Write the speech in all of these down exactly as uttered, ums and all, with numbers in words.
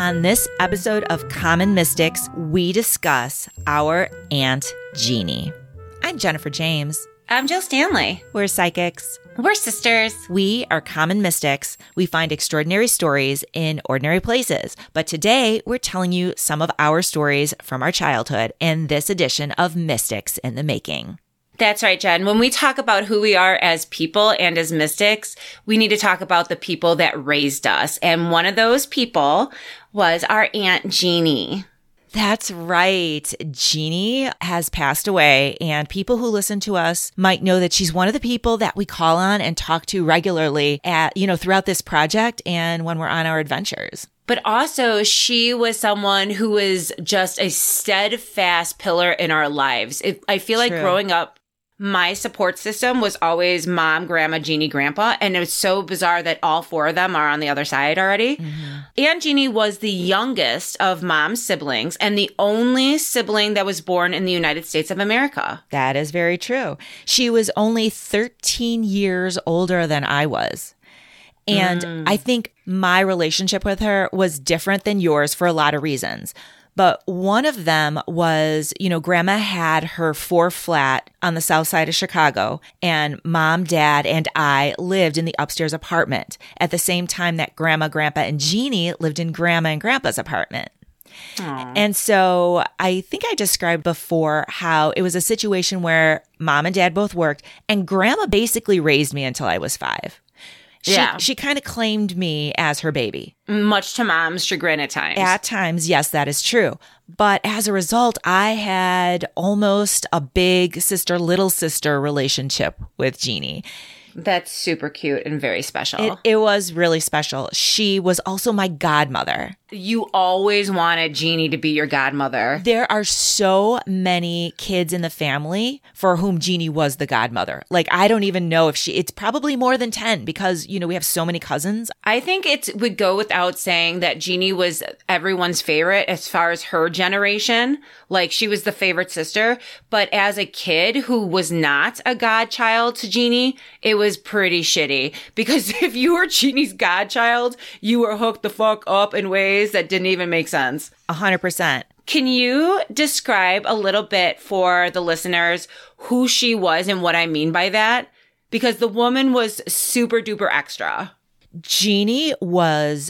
On this episode of Common Mystics, we discuss our Aunt Jeannie. I'm Jennifer James. I'm Jill Stanley. We're psychics. We're sisters. We are common mystics. We find extraordinary stories in ordinary places. But today, we're telling you some of our stories from our childhood in this edition of Mystics in the Making. That's right, Jen. When we talk about who we are as people and as mystics, we need to talk about the people that raised us. And one of those people was our Aunt Jeannie. That's right. Jeannie has passed away, and people who listen to us might know that she's one of the people that we call on and talk to regularly at, you know, throughout this project and when we're on our adventures. But also, she was someone who was just a steadfast pillar in our lives. It, I feel like True. growing up, my support system was always mom, grandma, Jeannie, grandpa. And it was so bizarre that all four of them are on the other side already. Mm-hmm. Aunt Jeannie was the youngest of mom's siblings and the only sibling that was born in the United States of America. That is very true. She was only thirteen years older than I was. And mm. I think my relationship with her was different than yours for a lot of reasons. But one of them was, you know, grandma had her four flat on the south side of Chicago, and mom, dad, and I lived in the upstairs apartment at the same time that grandma, grandpa, and Jeannie lived in grandma and grandpa's apartment. Aww. And so I think I described before how it was a situation where mom and dad both worked, and grandma basically raised me until I was five. She, yeah. she kind of claimed me as her baby. Much to mom's chagrin at times. At times, yes, that is true. But as a result, I had almost a big sister, little sister relationship with Jeannie. That's super cute and very special. It, it was really special. She was also my godmother. You always wanted Jeannie to be your godmother. There are so many kids in the family for whom Jeannie was the godmother. Like, I don't even know if she, it's probably more than ten because, you know, we have so many cousins. I think it would go without saying that Jeannie was everyone's favorite as far as her generation. Like, she was the favorite sister. But as a kid who was not a godchild to Jeannie, it was pretty shitty. Because if you were Jeannie's godchild, you were hooked the fuck up in ways that didn't even make sense. A hundred percent. Can you describe a little bit for the listeners who she was and what I mean by that? Because the woman was super duper extra. Jeannie was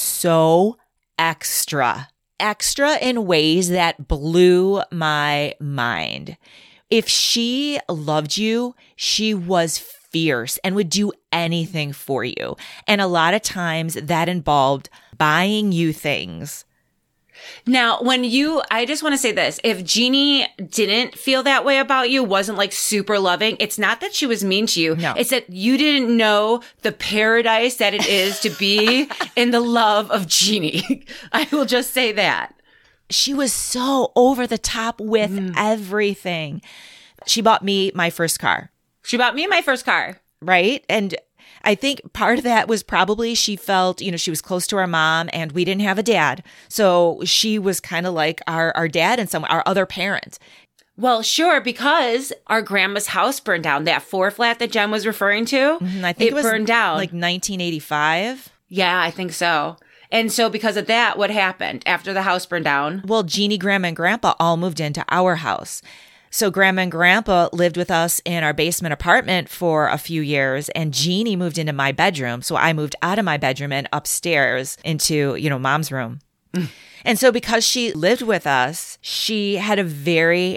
so extra. Extra in ways that blew my mind. If she loved you, she was fierce and would do anything for you. And a lot of times that involved buying you things. Now, when you, I just want to say this, if Jeannie didn't feel that way about you, wasn't like super loving, it's not that she was mean to you. No. It's that you didn't know the paradise that it is to be in the love of Jeannie. I will just say that. She was so over the top with mm. everything. She bought me my first car. She bought me my first car. Right? And I think part of that was probably she felt, you know, she was close to our mom and we didn't have a dad. So she was kind of like our, our dad and some, our other parent. Well, sure, because our grandma's house burned down. That four flat that Jen was referring to, mm-hmm. I think it, it was burned down. Like nineteen eighty-five. Yeah, I think so. And so because of that, what happened after the house burned down? Well, Jeannie, grandma, and grandpa all moved into our house. So grandma and grandpa lived with us in our basement apartment for a few years, and Jeannie moved into my bedroom. So I moved out of my bedroom and upstairs into, you know, mom's room. Mm. And so because she lived with us, she had a very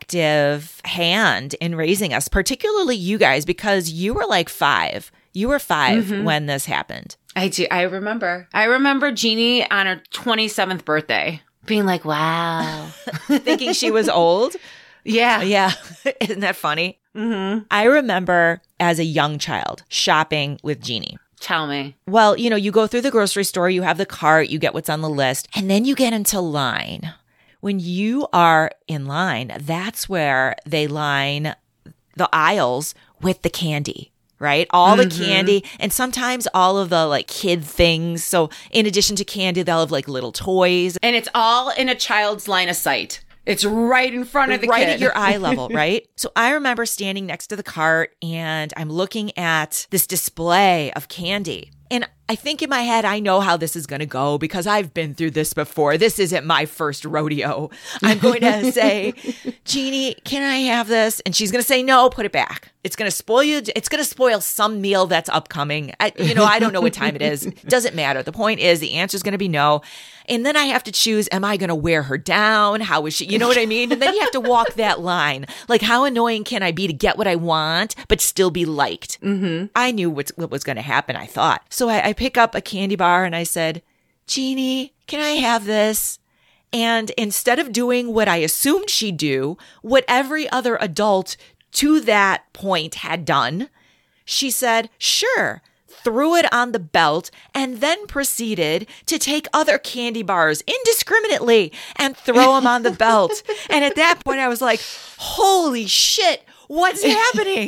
active hand in raising us, particularly you guys, because you were like five. You were five mm-hmm. when this happened. I do. I remember. I remember Jeannie on her twenty-seventh birthday being like, wow. Thinking she was old. Yeah. Yeah. Isn't that funny? Mm-hmm. I remember as a young child shopping with Jeannie. Tell me. Well, you know, you go through the grocery store, you have the cart, you get what's on the list, and then you get into line. When you are in line, that's where they line the aisles with the candy, right? All mm-hmm. the candy, and sometimes all of the like kid things. So in addition to candy, they'll have like little toys. And it's all in a child's line of sight. It's right in front of the right kid. at your eye level, right? So I remember standing next to the cart and I'm looking at this display of candy. And I think in my head, I know how this is going to go because I've been through this before. This isn't my first rodeo. I'm going to say, Jeannie, can I have this? And she's going to say, no, put it back. It's going to spoil you. It's going to spoil some meal that's upcoming. I, you know, I don't know what time it is. Doesn't matter. The point is the answer is going to be no. And then I have to choose, am I going to wear her down? How is she? You know what I mean? And then you have to walk that line. Like, how annoying can I be to get what I want, but still be liked? Mm-hmm. I knew what, what was going to happen, I thought. So I, I pick up a candy bar and I said, Jeannie, can I have this? And instead of doing what I assumed she'd do, what every other adult to that point had done, she said, sure. Threw it on the belt, and then proceeded to take other candy bars indiscriminately and throw them on the belt. And at that point, I was like, holy shit, what's happening?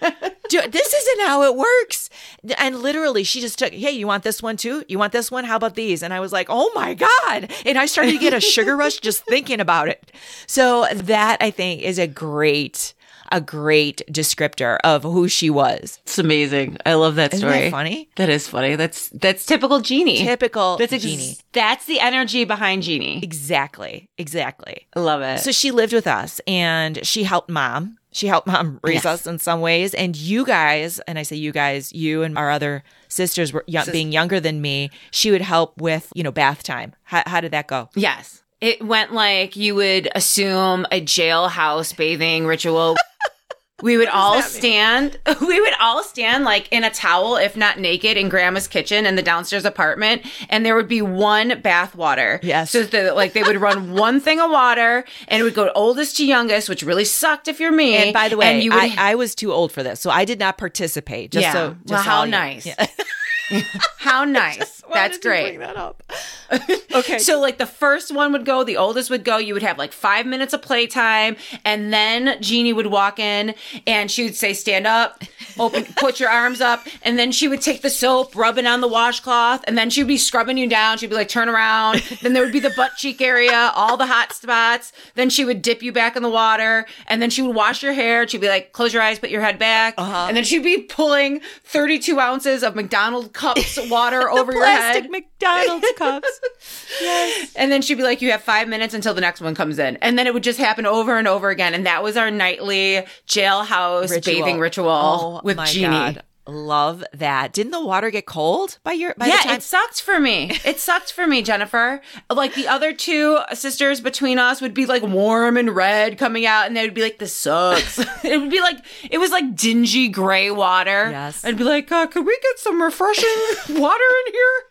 This isn't how it works. And literally, she just took, hey, you want this one too? You want this one? How about these? And I was like, oh my God. And I started to get a sugar rush just thinking about it. So that, I think, is a great a great descriptor of who she was. It's amazing. I love that story. Isn't that funny? That is funny. That's that's typical Jeannie. Typical that's ex- Jeannie. That's the energy behind Jeannie. Exactly. Exactly. I love it. So she lived with us and she helped mom. She helped mom raise yes. us in some ways. And you guys, and I say you guys, you and our other sisters were young, being younger than me, she would help with, you know, bath time. How, how did that go? Yes. It went like you would assume a jailhouse bathing ritual. We would all stand, we would all stand like in a towel, if not naked, in grandma's kitchen in the downstairs apartment. And there would be one bath water. Yes. So the, like they would run one thing of water and it would go oldest to youngest, which really sucked if you're me. And by the way, you would, I, I was too old for this. So I did not participate. Just yeah. so, just well, how you, nice. Yeah. How nice. That's great. Bring that up. Okay. So like the first one would go, the oldest would go, you would have like five minutes of playtime, and then Jeannie would walk in and she would say, stand up, open, put your arms up, and then she would take the soap, rub it on the washcloth, and then she'd be scrubbing you down. She'd be like, turn around. Then there would be the butt cheek area, all the hot spots. Then she would dip you back in the water, and then she would wash your hair. She'd be like, close your eyes, put your head back. Uh-huh. And then she'd be pulling thirty-two ounces of McDonald's cups of water over your head. Plastic McDonald's cups. Yes. And then she'd be like, you have five minutes until the next one comes in. And then it would just happen over and over again. And that was our nightly jailhouse Ritual. bathing ritual oh, with my Jeannie. God. Love that. Didn't the water get cold by your by yeah, the time? it sucked for me. It sucked for me, Jennifer. Like the other two sisters between us would be like warm and red coming out, and they would be like, this sucks. It would be like, it was like dingy gray water. Yes. I'd be like, uh, could we get some refreshing water in here?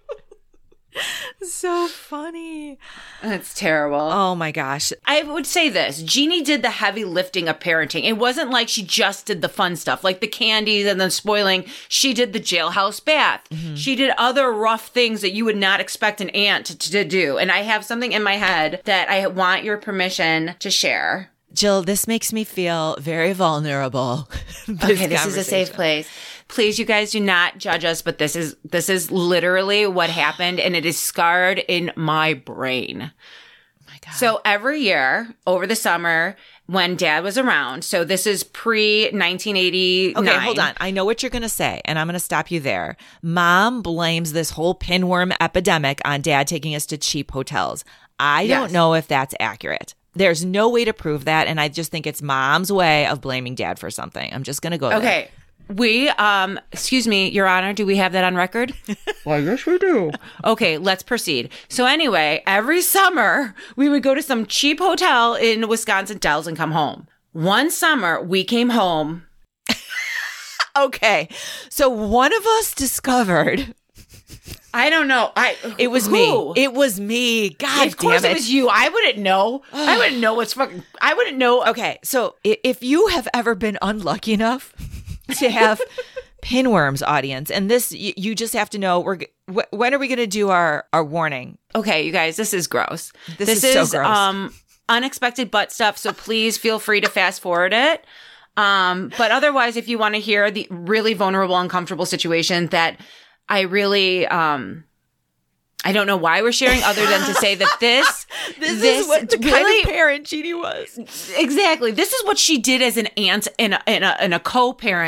So funny. That's terrible. Oh my gosh. I would say this. Jeannie did the heavy lifting of parenting. It wasn't like she just did the fun stuff, like the candies and the spoiling. She did the jailhouse bath. Mm-hmm. She did other rough things that you would not expect an aunt to, to do. And I have something in my head that I want your permission to share. Jill, this makes me feel very vulnerable. this okay, this is a safe place. Please, you guys, do not judge us, but this is this is literally what happened, and it is scarred in my brain. Oh my God. So every year over the summer when Dad was around, so this is pre nineteen eighty-nine. Okay, hold on. I know what you're going to say, and I'm going to stop you there. Mom blames this whole pinworm epidemic on Dad taking us to cheap hotels. I yes. don't know if that's accurate. There's no way to prove that, and I just think it's Mom's way of blaming Dad for something. I'm just going to go there. Okay. We, um, excuse me, Your Honor, do we have that on record? Well, yes, we do. Okay, let's proceed. So anyway, every summer we would go to some cheap hotel in Wisconsin Dells and come home. One summer we came home. Okay, so one of us discovered. I don't know. I It was who? me. It was me. God of course damn it. it was you. I wouldn't know. I wouldn't know what's fucking, I wouldn't know. Okay, so i- if you have ever been unlucky enough to have pinworms, audience, and this, you, you just have to know, we're g- wh- when are we going to do our, our warning? Okay, you guys, this is gross. This, this is, is so gross. Um, unexpected butt stuff, so please feel free to fast forward it. Um, but otherwise, if you want to hear the really vulnerable, uncomfortable situation that I really, um, I don't know why we're sharing other than to say that this, this, this is what the really, kind of parent Jeannie was. Exactly. This is what she did as an aunt and a, and a, and a co-parent.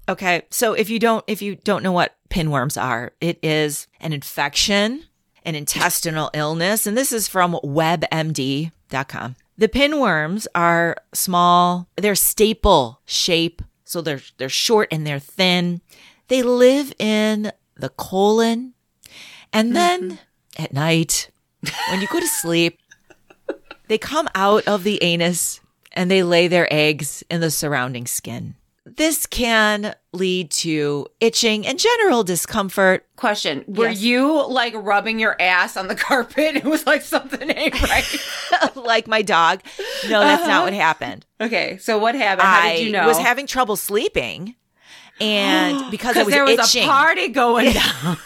Okay. So if you don't, if you don't know what pinworms are, it is an infection, an intestinal illness. And this is from web M D dot com. The pinworms are small. They're staple shape. So they're, they're short and they're thin. They live in the colon. And then mm-hmm. at night, when you go to sleep, they come out of the anus and they lay their eggs in the surrounding skin. This can lead to itching and general discomfort. Question. Were Yes. you like rubbing your ass on the carpet? It was like something ain't right. Like my dog. No, that's Uh-huh. not what happened. Okay. So what happened? How I did you know? was having trouble sleeping. And because I was there was itching. a party going down.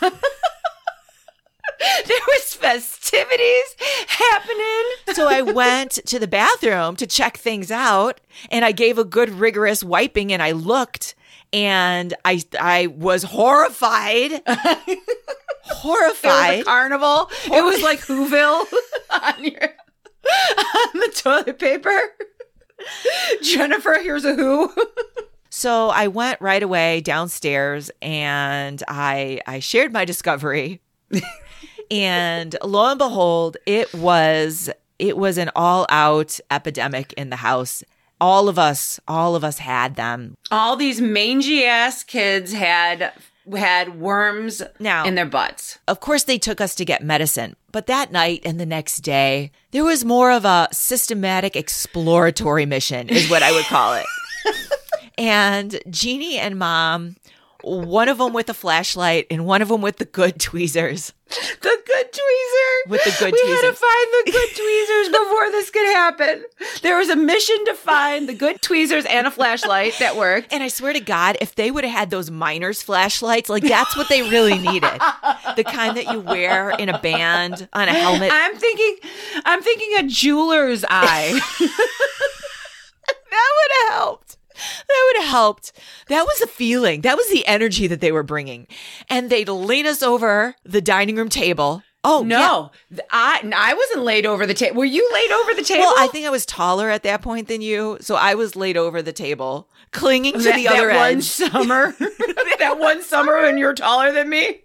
There was festivities happening. So I went to the bathroom to check things out, and I gave a good rigorous wiping, and I looked, and I I was horrified. horrified. It was a carnival. It was like Whoville on your on the toilet paper. Jennifer, here's a who. So I went right away downstairs, and I I shared my discovery. And lo and behold, it was it was an all-out epidemic in the house. All of us, all of us had them. All these mangy ass kids had had worms Now- in their butts. Of course, they took us to get medicine, but that night and the next day, there was more of a systematic exploratory mission, is what I would call it. And Jeannie and Mom, one of them with a flashlight and one of them with the good tweezers. The good tweezer. With the good we tweezers. had to find the good tweezers before this could happen. There was a mission to find the good tweezers and a flashlight that worked. And I swear to God, if they would have had those miners' flashlights, like that's what they really needed. The kind that you wear in a band on a helmet. I'm thinking, I'm thinking a jeweler's eye. That would have helped. That would have helped. That was the feeling. That was the energy that they were bringing. And they'd lean us over the dining room table. Oh, yeah. No, th- I I wasn't laid over the table. Were you laid over the table? Well, I think I was taller at that point than you. So I was laid over the table, clinging to that, the other that one edge. summer, that one summer when you're taller than me.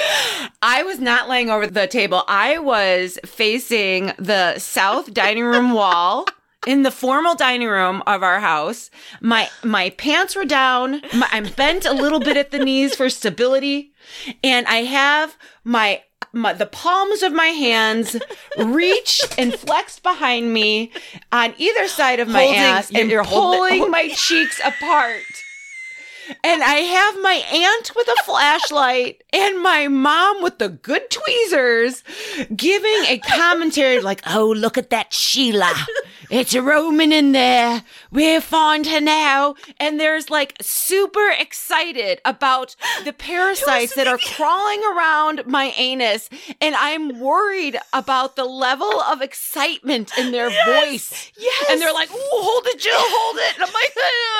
I was not laying over the table. I was facing the south dining room wall. In the formal dining room of our house, my my pants were down. My, I'm bent a little bit at the knees for stability, and I have my, my the palms of my hands reached and flexed behind me on either side of my Holding- ass, and you're holding pulling it- my cheeks apart. And I have my aunt with a flashlight and my mom with the good tweezers giving a commentary like, oh, look at that Sheila. It's roaming in there. We'll find her now. And there's like super excited about the parasites that are crawling around my anus. And I'm worried about the level of excitement in their Yes, voice. yes. And they're like, ooh, hold it, Jill, hold it. And I'm like,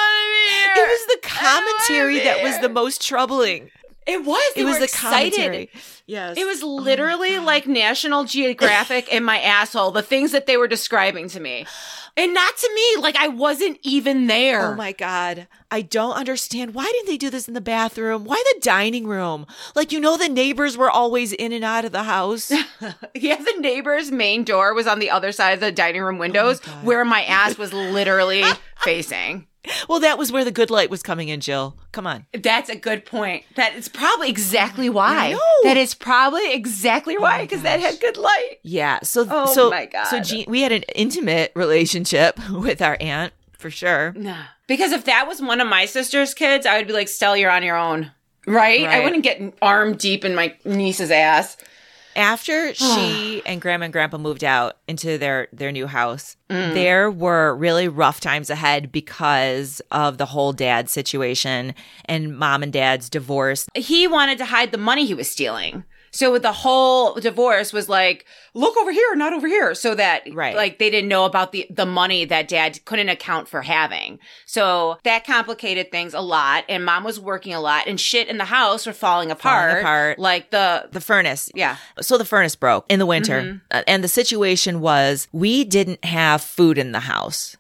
I don't want to be here. It was the commentary that was the there. most troubling. It was. They It was were the excited. commentary. Yes. It was literally like National Geographic in my asshole, the things that they were describing to me. And not to me, like I wasn't even there. Oh my God. I don't understand. Why didn't they do this in the bathroom? Why the dining room? Like, you know, the neighbors were always in and out of the house. Yeah, the neighbor's main door was on the other side of the dining room windows God. where my ass was literally facing. Well, that was where the good light was coming in, Jill. Come on. That's a good point. That is probably exactly why. No. That is probably exactly why, because that had good light. Yeah. So, Oh so, my God. so Jean, we had an intimate relationship with our aunt for sure. Nah. Because if that was one of my sister's kids, I would be like, Stell, you're on your own. Right? I Right. wouldn't get arm deep in my niece's ass. After she and Grandma and Grandpa moved out into their, their new house, Mm. there were really rough times ahead because of the whole dad situation and mom and dad's divorce. He wanted to hide the money he was stealing. So with the whole divorce was like, look over here, not over here. So that Right. like they didn't know about the, the money that dad couldn't account for having. So that complicated things a lot. And mom was working a lot and shit in the house were falling apart. Falling apart. Like the, The furnace. yeah. So the furnace broke in the winter. Mm-hmm. Uh, and the situation was we didn't have food in the house.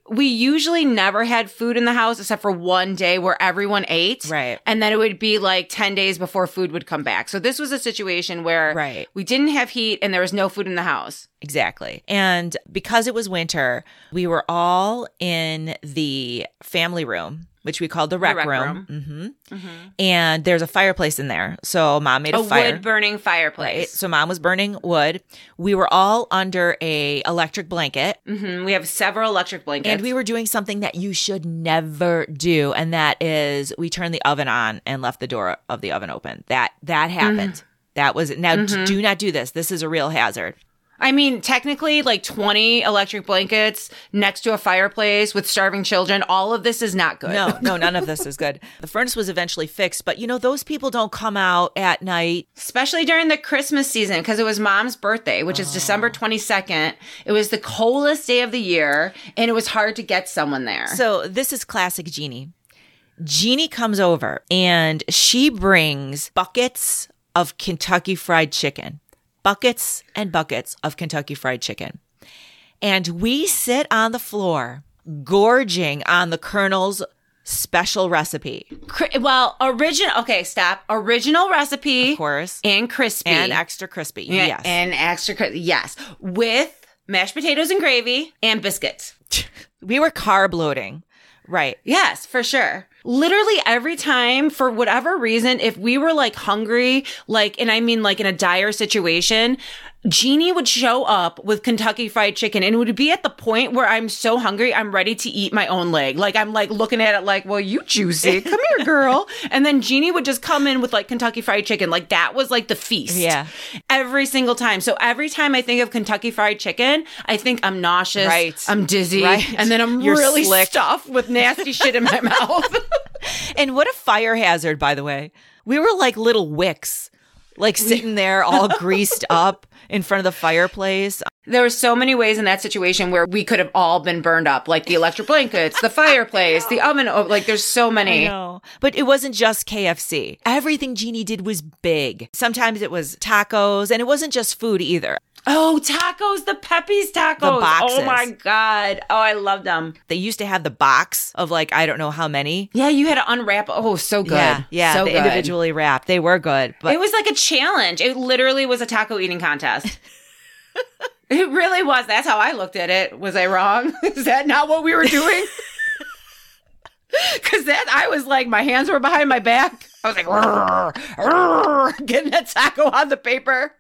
we usually never had food in the house except for one day where everyone ate. Right. And then it would be like ten days before food would come back. So this was a situation where right. we didn't have heat and there was no food in the house. Exactly. And because it was winter, we were all in the family room, which we called the rec, the rec room. room. Mm-hmm. Mm-hmm. And there's a fireplace in there. So mom made a, a fire. wood-burning fireplace. Right. So mom was burning wood. We were all under a electric blanket. Mm-hmm. We have several electric blankets. And we were doing something that you should never do. And that is we turned the oven on and left the door of the oven open. That that happened. Mm. That was now mm-hmm. do not do this. This is a real hazard. I mean, technically, like twenty electric blankets next to a fireplace with starving children, all of this is not good. No, no, none of this is good. The furnace was eventually fixed, but you know, those people don't come out at night. Especially during the Christmas season, because it was mom's birthday, which oh. is December twenty-second. It was the coldest day of the year, and it was hard to get someone there. So this is classic Jeannie. Jeannie comes over, and she brings buckets of Kentucky Fried Chicken. Buckets and buckets of Kentucky Fried Chicken. And we sit on the floor gorging on the Colonel's special recipe. Well, original, okay, stop. Original recipe. Of course. And crispy. And extra crispy. Yeah, yes. And extra crispy. Yes. With mashed potatoes and gravy and biscuits. We were carb loading. Right. Yes, for sure. Literally every time, for whatever reason, if we were like hungry, like, and I mean like in a dire situation, Jeannie would show up with Kentucky Fried Chicken, and it would be at the point where I'm so hungry, I'm ready to eat my own leg. Like, I'm like looking at it like, well, you juicy. Come here, girl. And then Jeannie would just come in with like Kentucky Fried Chicken. Like, that was like the feast. Yeah. Every single time. So every time I think of Kentucky Fried Chicken, I think I'm nauseous. Right. I'm dizzy. Right. And then I'm You're really slick. stuffed with nasty shit in my mouth. And what a fire hazard, by the way. We were like little wicks, like sitting there all greased up in front of the fireplace. There were so many ways in that situation where we could have all been burned up, like the electric blankets, the fireplace, the oven. Oh, like there's so many. I know. But it wasn't just K F C. Everything Jeannie did was big. Sometimes it was tacos, and it wasn't just food either. Oh, tacos, the Pepe's tacos. The boxes. Oh my God. Oh, I loved them. They used to have the box of like, I don't know how many. Yeah, you had to unwrap. Oh, so good. Yeah, yeah, so the good. individually wrapped. They were good. But it was like a challenge. It literally was a taco eating contest. It really was. That's how I looked at it. Was I wrong? Is that not what we were doing? Because that, I was like, my hands were behind my back. I was like, rrr, rrr, getting that taco on the paper.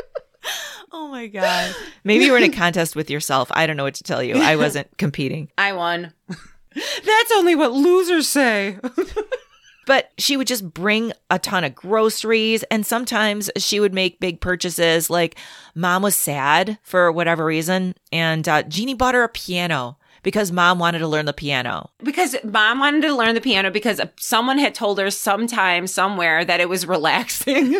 Oh my God. Maybe you were in a contest with yourself. I don't know what to tell you. I wasn't competing. I won. That's only what losers say. But she would just bring a ton of groceries, and sometimes she would make big purchases. Like, mom was sad for whatever reason, and uh, Jeannie bought her a piano because mom wanted to learn the piano. Because mom wanted to learn the piano because someone had told her sometime, somewhere, that it was relaxing.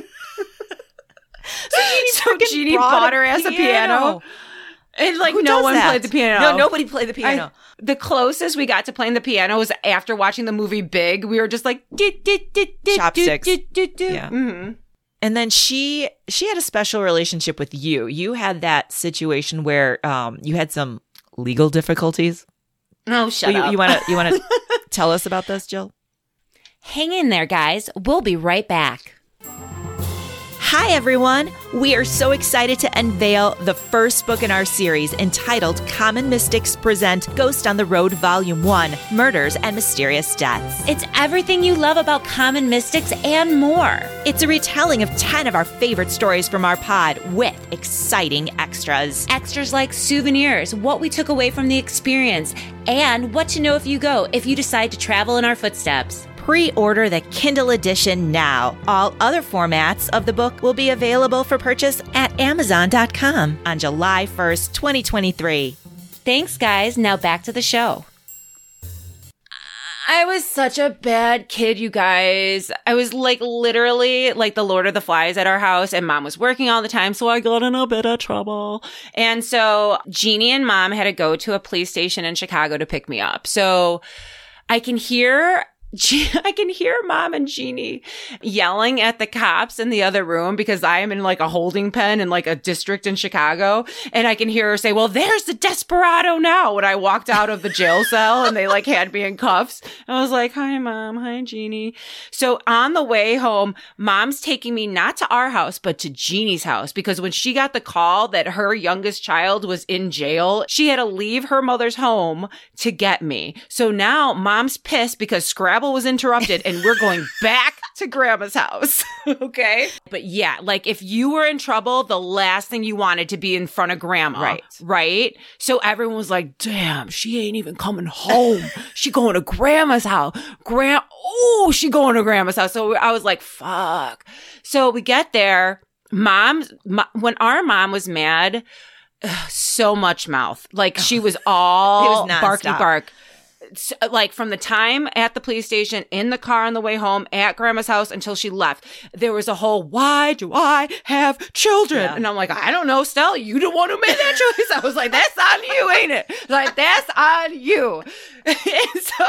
So Jeannie, so Jeannie bought her as a piano. And like, Who no one that? played the piano. No, nobody played the piano. I, the closest we got to playing the piano was after watching the movie Big. We were just like, chopsticks. Yeah. Mm-hmm. And then she she had a special relationship with you. You had that situation where um, you had some legal difficulties. Oh, shut well, up. You want to you want to tell us about this, Jill? Hang in there, guys. We'll be right back. Hi, everyone. We are so excited to unveil the first book in our series entitled Common Mystics Present Ghost on the Road Volume one, Murders and Mysterious Deaths. It's everything you love about Common Mystics and more. It's a retelling of ten of our favorite stories from our pod with exciting extras. Extras like souvenirs, what we took away from the experience, and what to know if you go if you decide to travel in our footsteps. Pre-order the Kindle edition now. All other formats of the book will be available for purchase at amazon dot com on July first, twenty twenty-three. Thanks, guys. Now back to the show. I was such a bad kid, you guys. I was like literally like the Lord of the Flies at our house, and mom was working all the time, so I got in a bit of trouble. And so Jeannie and mom had to go to a police station in Chicago to pick me up. So I can hear I can hear Mom and Jeannie yelling at the cops in the other room because I am in like a holding pen in like a district in Chicago. And I can hear her say, well, there's the desperado now. When I walked out of the jail cell and they like had me in cuffs, I was like, hi, Mom. Hi, Jeannie. So on the way home, Mom's taking me not to our house, but to Jeannie's house, because when she got the call that her youngest child was in jail, she had to leave her mother's home to get me. So now Mom's pissed because Scrabble was interrupted and we're going back to Grandma's house. Okay. But yeah, like if you were in trouble, the last thing you wanted to be in front of Grandma. Right. Right. So everyone was like, damn, she ain't even coming home. She going to Grandma's house. Grand, oh, she going to Grandma's house. So I was like, fuck. So we get there. Mom, mo- when our mom was mad, ugh, so much mouth. Like she was all It was barky nonstop. bark. Like from the time at the police station, in the car on the way home, at Grandma's house until she left, there was a whole, why do I have children? Yeah. And I'm like, I don't know, Stella, you the one who made that choice. I was like, that's on you, ain't it? Like, that's on you. And so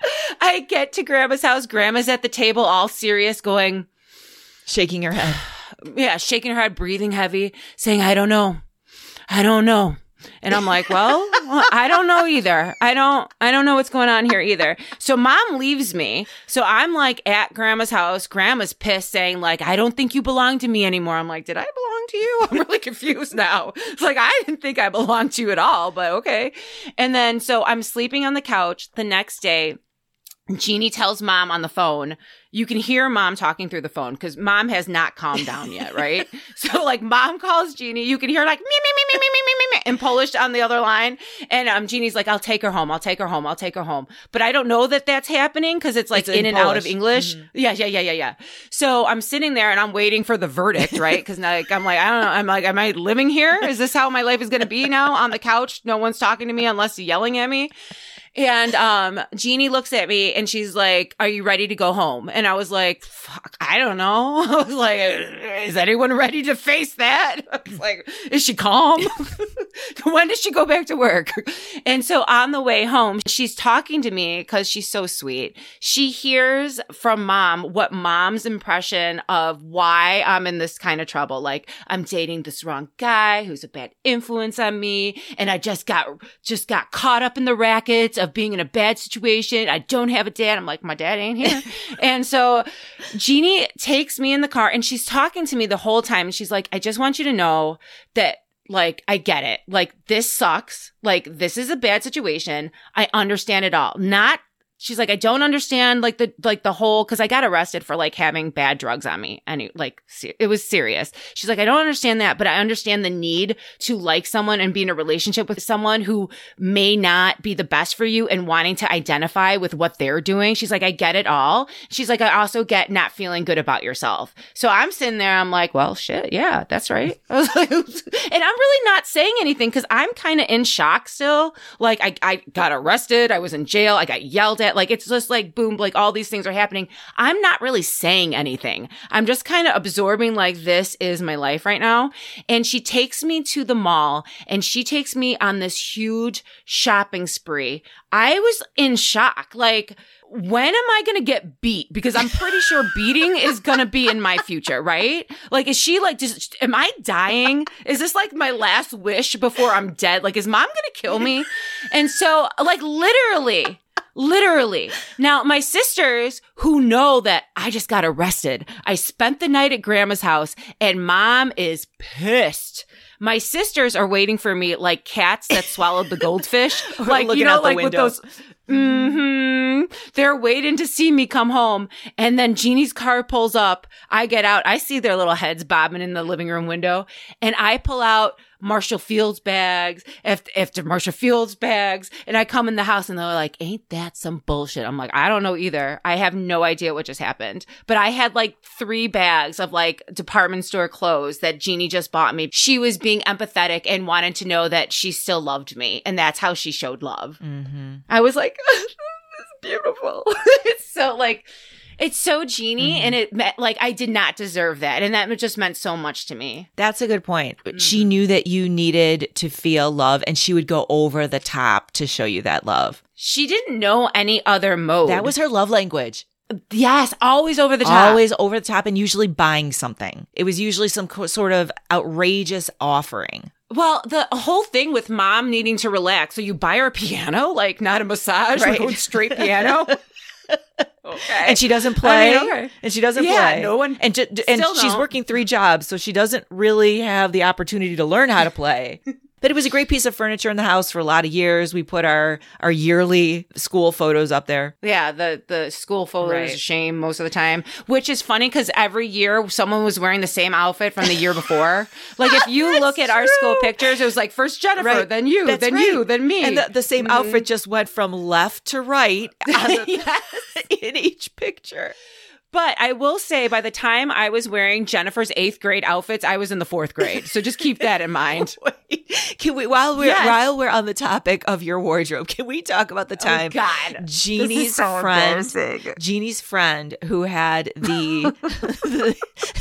I get to Grandma's house. Grandma's at the table, all serious, going, Shaking her head. yeah, shaking her head, breathing heavy, saying, I don't know. I don't know. And I'm like, well, I don't know either. I don't, I don't know what's going on here either. So Mom leaves me. So I'm like at Grandma's house. Grandma's pissed, saying like, I don't think you belong to me anymore. I'm like, did I belong to you? I'm really confused now. It's like, I didn't think I belonged to you at all, but okay. And then, so I'm sleeping on the couch the next day. Jeannie tells Mom on the phone, you can hear Mom talking through the phone because Mom has not calmed down yet, right? So like Mom calls Jeannie, you can hear like me, me, me, me, me, me, me, me, in Polish on the other line. And um, Jeannie's like, I'll take her home. I'll take her home. I'll take her home. But I don't know that that's happening because it's like It's in in and out of Polish. English. Mm-hmm. Yeah, yeah, yeah, yeah, yeah. So I'm sitting there and I'm waiting for the verdict, right? Because like, I'm like, I don't know. I'm like, am I living here? Is this how my life is going to be now on the couch? No one's talking to me unless yelling at me. And um, Jeannie looks at me and she's like, are you ready to go home? And I was like, fuck, I don't know. I was like, is anyone ready to face that? I was like, is she calm? When does she go back to work? And so on the way home, she's talking to me because she's so sweet. She hears from Mom what Mom's impression of why I'm in this kind of trouble. Like, I'm dating this wrong guy who's a bad influence on me. And I just got, just got caught up in the rackets of being in a bad situation. I don't have a dad. I'm like, my dad ain't here. And so Jeannie takes me in the car and she's talking to me the whole time. And she's like, I just want you to know that, like, I get it. Like, this sucks. Like, this is a bad situation. I understand it all. Not She's like, I don't understand like the, like the whole, cause I got arrested for like having bad drugs on me. And it, like, it was serious. She's like, I don't understand that, but I understand the need to like someone and be in a relationship with someone who may not be the best for you and wanting to identify with what they're doing. She's like, I get it all. She's like, I also get not feeling good about yourself. So I'm sitting there. I'm like, well, shit. Yeah, that's right. I was like, and I'm really not saying anything cause I'm kind of in shock still. Like I, I got arrested. I was in jail. I got yelled at. Like, it's just like, boom, like all these things are happening. I'm not really saying anything. I'm just kind of absorbing like, this is my life right now. And she takes me to the mall and she takes me on this huge shopping spree. I was in shock. Like, when am I going to get beat? Because I'm pretty sure beating is going to be in my future, right? Like, is she like, just, am I dying? Is this like my last wish before I'm dead? Like, is Mom going to kill me? And so, like, literally, Literally. Now, my sisters who know that I just got arrested, I spent the night at Grandma's house and Mom is pissed. My sisters are waiting for me like cats that swallowed the goldfish. Like, you know, like with those. Mm-hmm. They're waiting to see me come home. And then Jeannie's car pulls up. I get out. I see their little heads bobbing in the living room window. And I pull out Marshall Fields bags after, after Marshall Fields bags. And I come in the house and they're like, ain't that some bullshit? I'm like, I don't know either. I have no idea what just happened. But I had like three bags of like department store clothes that Jeannie just bought me. She was being empathetic and wanted to know that she still loved me. And that's how she showed love. Mm-hmm. I was like, this is beautiful. It's so like, It's so Jeannie, mm-hmm. and it meant, like, I did not deserve that. And that just meant so much to me. That's a good point. Mm-hmm. She knew that you needed to feel love, and she would go over the top to show you that love. She didn't know any other mode. That was her love language. Yes, always over the top. Always over the top, and usually buying something. It was usually some co- sort of outrageous offering. Well, the whole thing with mom needing to relax. So you buy her a piano, like not a massage, right. We're going straight piano. Okay. And she doesn't play. I mean, okay. And she doesn't yeah, play. no one. And, ju- and she's don't. working three jobs, so she doesn't really have the opportunity to learn how to play. But it was a great piece of furniture in the house for a lot of years. We put our, our yearly school photos up there. Yeah, the, the school photos Right. is a shame most of the time, which is funny because every year someone was wearing the same outfit from the year before. Like if you look at our school pictures, it was like first Jennifer, Right. then you, That's then right. you, then me. And the, the same Mhm. outfit just went from left to right on the- Yes. in each picture. But I will say, by the time I was wearing Jennifer's eighth grade outfits, I was in the fourth grade. So just keep that in mind. Wait, can we, while we're Yes. while we're on the topic of your wardrobe, can we talk about the time Oh, God. Jeannie's This is so friend, embarrassing. Jeannie's friend who had the, the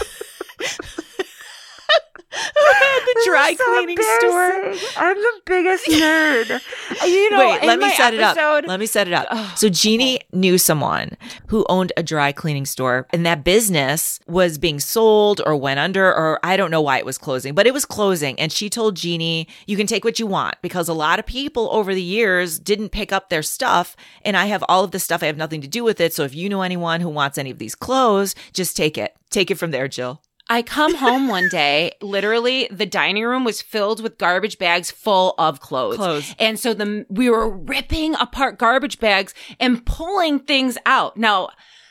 who had the dry cleaning store. I'm the biggest nerd. You know, Wait, in let me my set it episode- up. Let me set it up. Oh, so Jeannie knew someone who owned a dry cleaning store, and that business was being sold or went under, or I don't know why it was closing, but it was closing. And she told Jeannie, you can take what you want, because a lot of people over the years didn't pick up their stuff. And I have all of this stuff. I have nothing to do with it. So if you know anyone who wants any of these clothes, just take it. Take it from there, Jill. I come home one day, literally the dining room was filled with garbage bags full of clothes. Clothes. And so the we were ripping apart garbage bags and pulling things out. Now,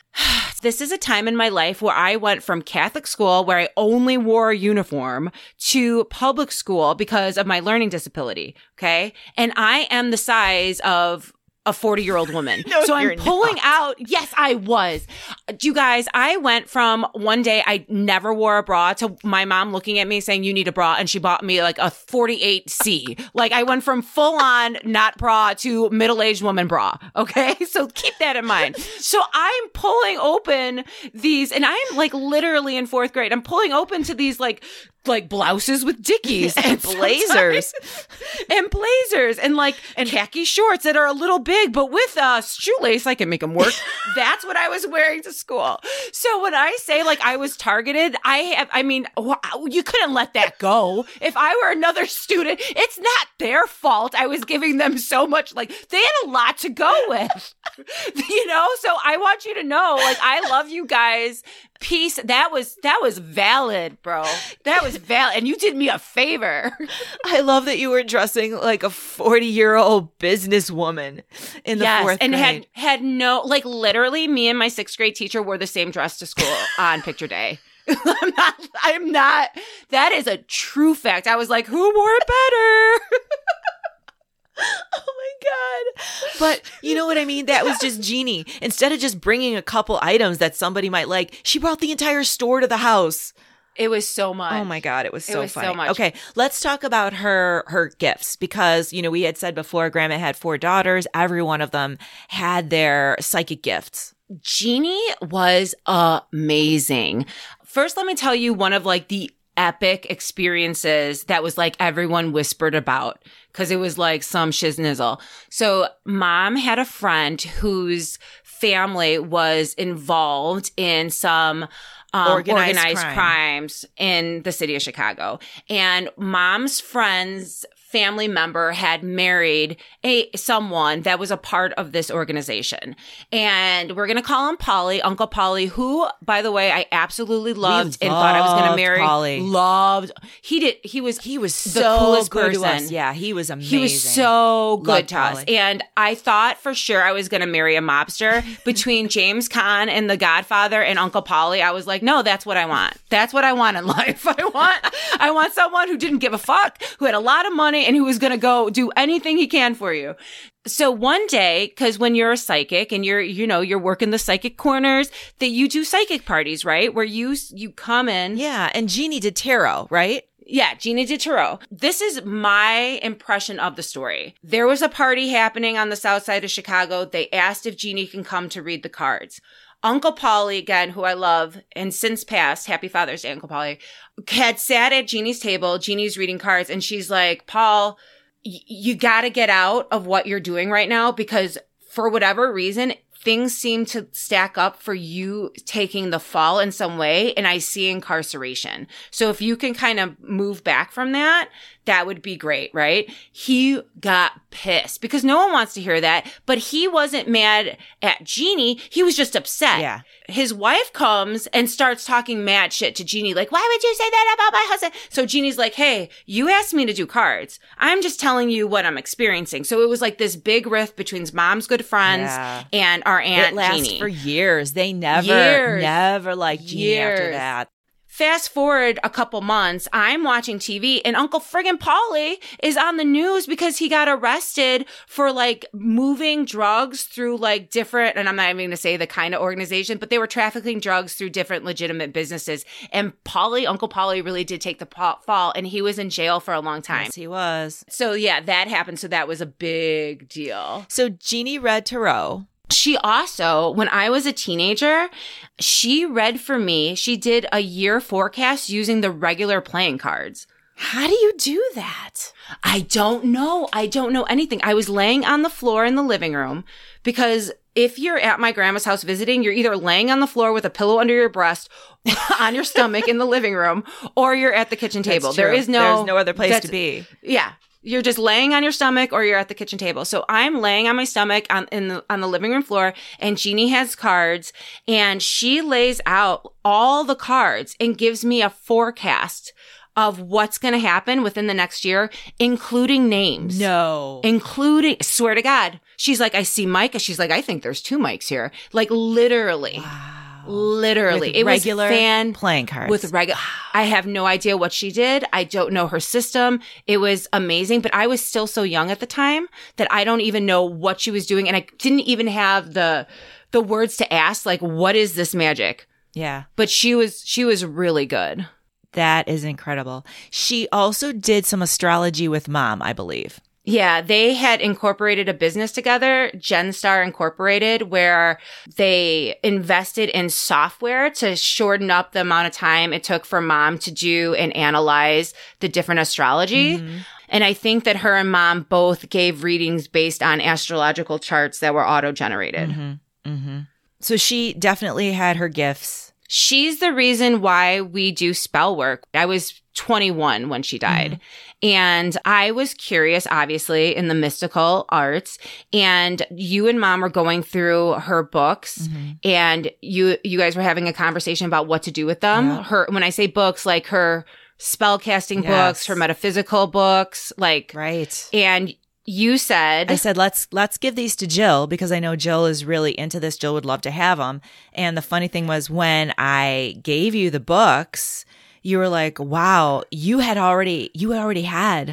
this is a time in my life where I went from Catholic school, where I only wore a uniform, to public school because of my learning disability. Okay. And I am the size of a forty-year-old woman. No, so I'm you're pulling not. out. Yes, I was. You guys, I went from one day I never wore a bra to my mom looking at me saying, you need a bra. And she bought me like a forty-eight C. Like I went from full on not bra to middle-aged woman bra. Okay. So keep that in mind. So I'm pulling open these, and I'm like literally in fourth grade. I'm pulling open to these like like blouses with Dickies And blazers. and blazers and like and khaki shorts that are a little big, but with a shoelace, I can make them work. That's what I was wearing to school. So when I say like I was targeted, I have, I mean, wow, you couldn't let that go. If I were another student, it's not their fault. I was giving them so much, like they had a lot to go with, you know? So I want you to know, like, I love you guys. Peace. That was, that was valid, bro. That was valid. And you did me a favor. I love that you were dressing like a forty-year-old businesswoman in the yes, fourth and grade. had had no, like literally me and my sixth grade teacher wore the same dress to school on picture day. I'm not, I'm not, that is a true fact. I was like, who wore it better? Oh my God. But you know what I mean? That was just Jeannie. Instead of just bringing a couple items that somebody might like, she brought the entire store to the house. It was so much. Oh my God, it was so was so funny. much. Okay, let's talk about her her gifts, because, you know, we had said before, Grandma had four daughters. Every one of them had their psychic gifts. Jeannie was amazing. First, let me tell you one of like the epic experiences that was like everyone whispered about, because it was like some shiznizzle. So mom had a friend whose family was involved in some um, Organized organized, crime. crimes in the city of Chicago. And mom's friend's family member had married a someone that was a part of this organization. And we're going to call him Polly, Uncle Polly, who, by the way, I absolutely loved and thought I was going to loved marry. Polly. Loved. He did. He was, He was the so coolest good to person. us. Yeah, he was amazing. He was so good Loved to us. Polly. And I thought for sure I was going to marry a mobster. Between James Caan and The Godfather and Uncle Polly, I was like, no, that's what I want. That's what I want in life. I want, I want someone who didn't give a fuck, who had a lot of money, and who was going to go do anything he can for you. So one day, because when you're a psychic and you're, you know, you're working the psychic corners, that you do psychic parties, right? Where you, you come in. Yeah, and Jeannie did tarot, right? Yeah, Jeannie did tarot. This is my impression of the story. There was a party happening on the south side of Chicago. They asked if Jeannie can come to read the cards. Uncle Paulie, again, who I love, and since passed, happy Father's Day, Uncle Paulie, had sat at Jeannie's table. Jeannie's reading cards, and she's like, Paul, y- you got to get out of what you're doing right now because for whatever reason, things seem to stack up for you taking the fall in some way, and I see incarceration. So if you can kind of move back from that, that would be great, right? He got pissed because no one wants to hear that, but he wasn't mad at Jeannie. He was just upset. Yeah. His wife comes and starts talking mad shit to Jeannie, like, why would you say that about my husband? So Jeannie's like, hey, you asked me to do cards. I'm just telling you what I'm experiencing. So it was like this big rift between mom's good friends Yeah. and our aunt It lasts Jeannie. for years. They never, Years. never liked Jeannie after Years. that. Fast forward a couple months, I'm watching T V and Uncle friggin' Paulie is on the news because he got arrested for like moving drugs through like different, and I'm not even going to say the kind of organization, but they were trafficking drugs through different legitimate businesses. And Paulie, Uncle Paulie really did take the pa- fall and he was in jail for a long time. Yes, he was. So yeah, that happened. So that was a big deal. So Jeannie read tarot. She also, when I was a teenager, she read for me. She did a year forecast using the regular playing cards. How do you do that? I don't know. I don't know anything. I was laying on the floor in the living room because if you're at my grandma's house visiting, you're either laying on the floor with a pillow under your breast on your stomach in the living room, or you're at the kitchen table. That's There true. is no, There's no other place that's- to be. Yeah. You're just laying on your stomach or you're at the kitchen table. So I'm laying on my stomach on in the on the living room floor and Jeannie has cards and she lays out all the cards and gives me a forecast of what's going to happen within the next year, including names. No. Including, swear to God. She's like, I see Mike. She's like, I think there's two Mikes here. Like literally. Wow. Literally. With it regular was fan playing cards. with regular. I have no idea what she did. I don't know her system. It was amazing, but I was still so young at the time that I don't even know what she was doing. And I didn't even have the, the words to ask, like, what is this magic? Yeah. But she was, she was really good. That is incredible. She also did some astrology with Mom, I believe. Yeah, they had incorporated a business together, GenStar Incorporated, where they invested in software to shorten up the amount of time it took for Mom to do and analyze the different astrology. Mm-hmm. And I think that her and Mom both gave readings based on astrological charts that were auto-generated. Mm-hmm. Mm-hmm. So she definitely had her gifts. She's the reason why we do spell work. I was twenty-one when she died. Mm-hmm. And I was curious, obviously, in the mystical arts. And you and Mom were going through her books, mm-hmm. and you you guys were having a conversation about what to do with them. Yeah. Her, when I say books, like her spell casting yes. books, her metaphysical books, like right. And you said, I said, let's let's give these to Jill because I know Jill is really into this. Jill would love to have them. And the funny thing was when I gave you the books, you were like, wow, you had already, you already had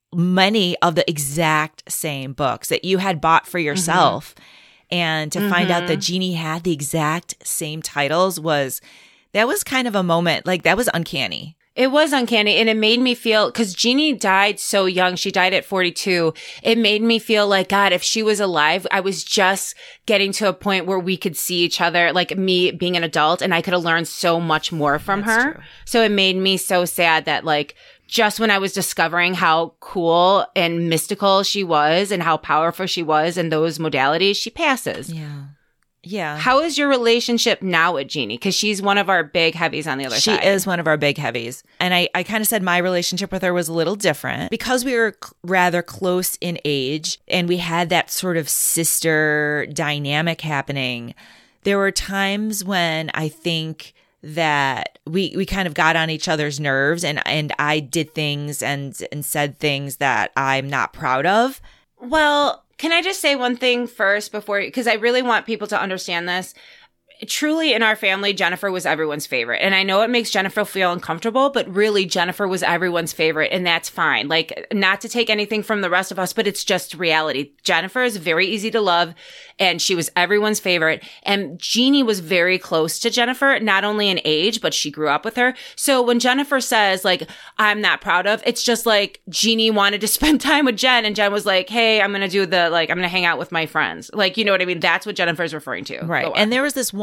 many of the exact same books that you had bought for yourself. Mm-hmm. And to mm-hmm. find out that Jeannie had the exact same titles was, that was kind of a moment, like that was uncanny. It was uncanny, and it made me feel, because Jeannie died so young, she died at forty-two, it made me feel like, God, if she was alive, I was just getting to a point where we could see each other, like me being an adult, and I could have learned so much more from That's her. True. So it made me so sad that, like, just when I was discovering how cool and mystical she was and how powerful she was in those modalities, she passes. Yeah. Yeah. How is your relationship now with Jeannie? Because she's one of our big heavies on the other she side. She is one of our big heavies. And I, I kind of said my relationship with her was a little different because we were c- rather close in age and we had that sort of sister dynamic happening. There were times when I think that we we kind of got on each other's nerves and, and I did things and and said things that I'm not proud of. Well, can I just say one thing first before, because I really want people to understand this. Truly, in our family, Jennifer was everyone's favorite. And I know it makes Jennifer feel uncomfortable, but really, Jennifer was everyone's favorite, and that's fine. Like, not to take anything from the rest of us, but it's just reality. Jennifer is very easy to love, and she was everyone's favorite. And Jeannie was very close to Jennifer, not only in age, but she grew up with her. So when Jennifer says, like, I'm not proud of, it's just like Jeannie wanted to spend time with Jen, and Jen was like, hey, I'm going to do the, like, I'm going to hang out with my friends. Like, you know what I mean? That's what Jennifer's referring to. Right. And there was this one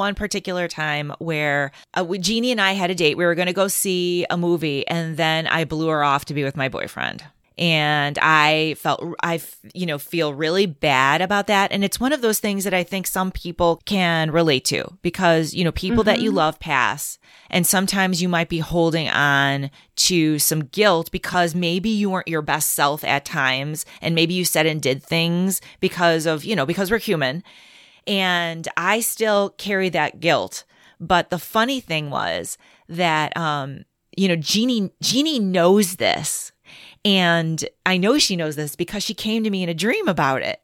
one particular time where uh, we, Jeannie and I had a date. We were going to go see a movie, and then I blew her off to be with my boyfriend. And I felt, I, you know, feel really bad about that. And it's one of those things that I think some people can relate to because, you know, people mm-hmm. that you love pass. And sometimes you might be holding on to some guilt because maybe you weren't your best self at times. And maybe you said and did things because of, you know, because we're human. And I still carry that guilt. But the funny thing was that, um, you know, Jeannie, Jeannie knows this. And I know she knows this because she came to me in a dream about it.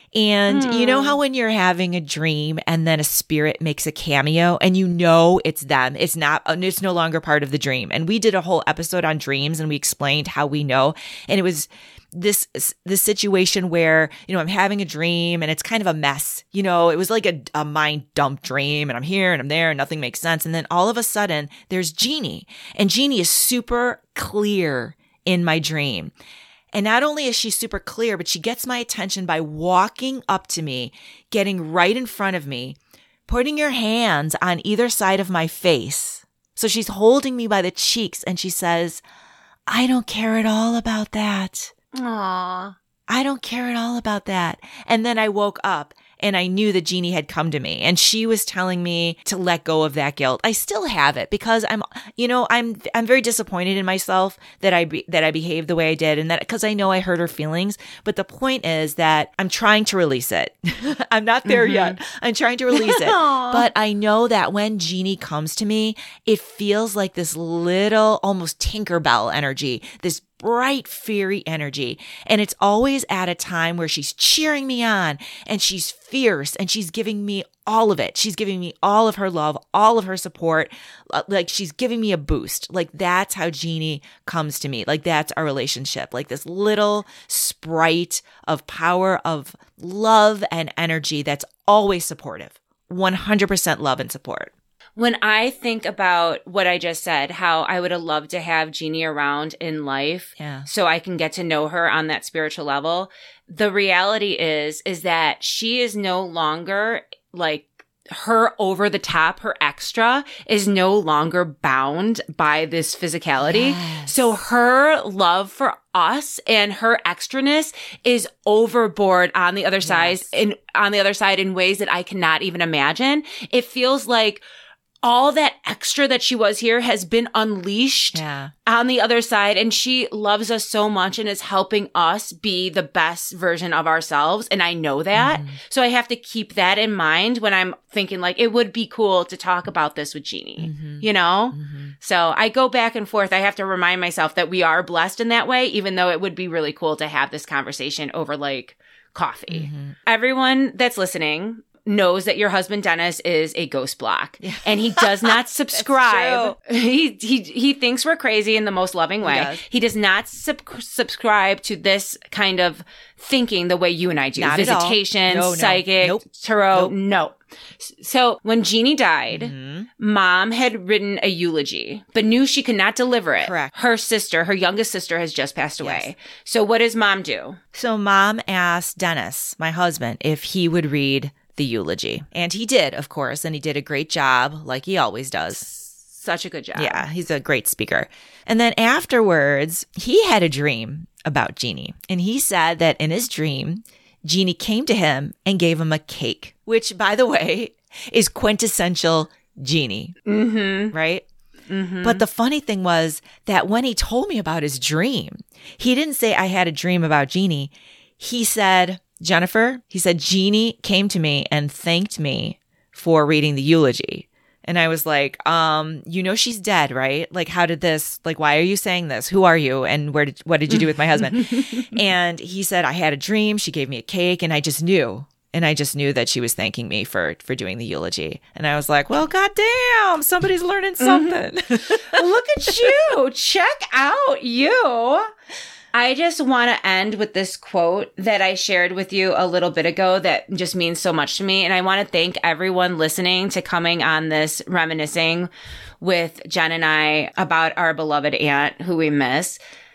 And hmm. you know how when you're having a dream and then a spirit makes a cameo and you know it's them, it's not, it's no longer part of the dream. And we did a whole episode on dreams and we explained how we know. And it was this, this situation where, you know, I'm having a dream and it's kind of a mess. You know, it was like a, a mind dump dream and I'm here and I'm there and nothing makes sense. And then all of a sudden there's Jeannie, and Jeannie is super clear in my dream. And not only is she super clear, but she gets my attention by walking up to me, getting right in front of me, putting her hands on either side of my face. So she's holding me by the cheeks and she says, I don't care at all about that. Aww. I don't care at all about that. And then I woke up and I knew that Jeannie had come to me and she was telling me to let go of that guilt. I still have it because I'm, you know, I'm, I'm very disappointed in myself that I, be, that I behaved the way I did and that because I know I hurt her feelings. But the point is that I'm trying to release it. I'm not there mm-hmm. yet. I'm trying to release it. But I know that when Jeannie comes to me, it feels like this little, almost Tinkerbell energy, this bright, fiery energy. And it's always at a time where she's cheering me on and she's fierce and she's giving me all of it. She's giving me all of her love, all of her support. Like she's giving me a boost. Like that's how Jeannie comes to me. Like that's our relationship. Like this little sprite of power, of love and energy that's always supportive. one hundred percent love and support. When I think about what I just said, how I would have loved to have Jeannie around in life yeah. so I can get to know her on that spiritual level, the reality is, is that she is no longer like her over the top, her extra is no longer bound by this physicality. Yes. So her love for us and her extraness is overboard on the other side, yes. in on the other side in ways that I cannot even imagine. It feels like all that extra that she was here has been unleashed yeah. on the other side. And she loves us so much and is helping us be the best version of ourselves. And I know that. Mm-hmm. So I have to keep that in mind when I'm thinking like, it would be cool to talk about this with Jeannie, mm-hmm. you know? Mm-hmm. So I go back and forth. I have to remind myself that we are blessed in that way, even though it would be really cool to have this conversation over like coffee. Mm-hmm. Everyone that's listening knows that your husband Dennis is a ghost block yeah. and he does not subscribe. he, he he thinks we're crazy in the most loving way. He does, he does not sub- subscribe to this kind of thinking the way you and I do. Not Visitation, no, psychic, no. Nope. tarot. Nope. No. So when Jeannie died, mm-hmm. Mom had written a eulogy, but knew she could not deliver it. Correct. Her sister, her youngest sister, has just passed away. Yes. So what does Mom do? So Mom asked Dennis, my husband, if he would read the eulogy. And he did, of course, and he did a great job, like he always does. Such a good job. Yeah, he's a great speaker. And then afterwards, he had a dream about Jeannie. And he said that in his dream, Jeannie came to him and gave him a cake, which, by the way, is quintessential Jeannie. Mm-hmm. Right? Mm-hmm. But the funny thing was that when he told me about his dream, he didn't say, I had a dream about Jeannie. He said, Jennifer, he said, Jeannie came to me and thanked me for reading the eulogy. And I was like, um, you know, she's dead, right? Like, how did this, like, why are you saying this? Who are you? And where did, what did you do with my husband? And he said, I had a dream. She gave me a cake and I just knew. And I just knew that she was thanking me for, for doing the eulogy. And I was like, well, goddamn, somebody's learning something. Mm-hmm. Look at you. Check out you. I just want to end with this quote that I shared with you a little bit ago that just means so much to me. And I want to thank everyone listening to coming on this reminiscing with Jen and I about our beloved aunt who we miss.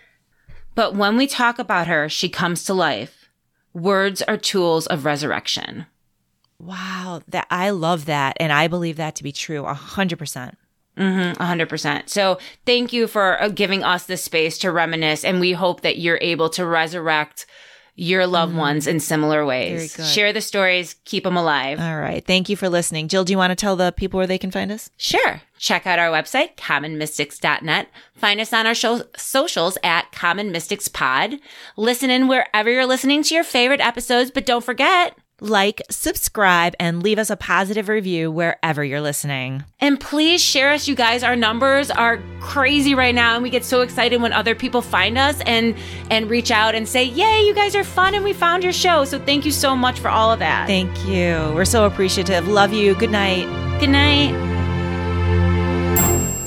But when we talk about her, she comes to life. Words are tools of resurrection. Wow. That I love that. And I believe that to be true. A hundred percent. Mm-hmm, one hundred percent. So thank you for uh, giving us the space to reminisce. And we hope that you're able to resurrect your loved mm. ones in similar ways. Share the stories, keep them alive. All right. Thank you for listening. Jill, do you want to tell the people where they can find us? Sure. Check out our website, common mystics dot net. Find us on our show- socials at Common Mystics Pod. Listen in wherever you're listening to your favorite episodes, but don't forget, like, subscribe, and leave us a positive review wherever you're listening. And please share us, you guys. Our numbers are crazy right now, and we get so excited when other people find us and and reach out and say, yay, you guys are fun, and we found your show. So thank you so much for all of that. Thank you. We're so appreciative. Love you. Good night. Good night.